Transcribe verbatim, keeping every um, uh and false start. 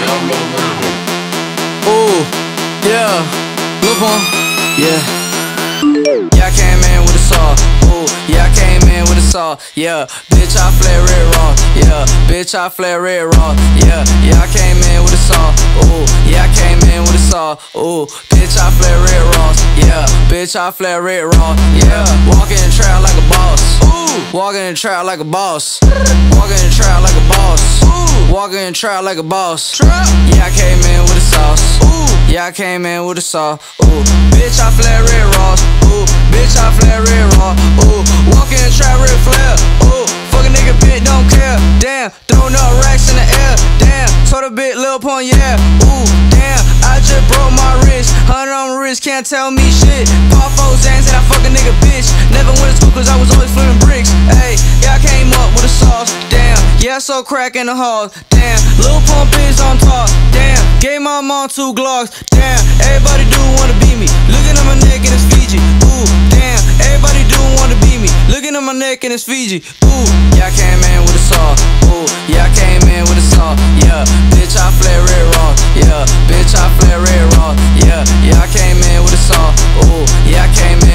Ooh, yeah, look on, yeah. Yeah, I came in with a saw. Ooh, yeah, I came in with a saw. Yeah, bitch, I flare red raw. Yeah, bitch, I flare red raw. Yeah, yeah, I came in with a saw. Ooh, yeah, I came in with a saw. Ooh, bitch, I flare red raw. Yeah, bitch, I flare red raw. Yeah, walking in the trap like a boss. Ooh, walking in the trap like a boss. Walking in the trap like a boss. Ooh, walking in the trap like a boss. Trap. Yeah, I came in with a sauce. Ooh, yeah, I came in with a saw. Ooh, bitch, I flare red raw. Ooh, bitch, I flare red raw. Ooh, walk in the trap, red flare. Ooh, fuck a nigga, bitch, don't care. Damn, throwing up racks in the air. Damn, told a bit, Lil Pump, yeah. Ooh, damn, I just broke my wrist. Hundred on my wrist, can't tell me shit. Pop four Zans and I fuck a nigga, bitch. Never went to school cause I was always flipping bricks. Hey, yeah, I came up with a sauce. Damn, yeah, I so crack in the halls. Damn, Lil Pump is on top. Damn, gave my mom two Glocks. Damn, everybody do wanna be me. Looking at my neck and it's Fiji. Ooh, damn, everybody do wanna be me. Looking at my neck and it's Fiji. Ooh, yeah, I came in with a saw. Ooh, yeah, I came in with a saw. Yeah, bitch, I flare red raw. Yeah, bitch, I flare red raw. Yeah, yeah, I came in with a saw. Ooh, yeah, I came in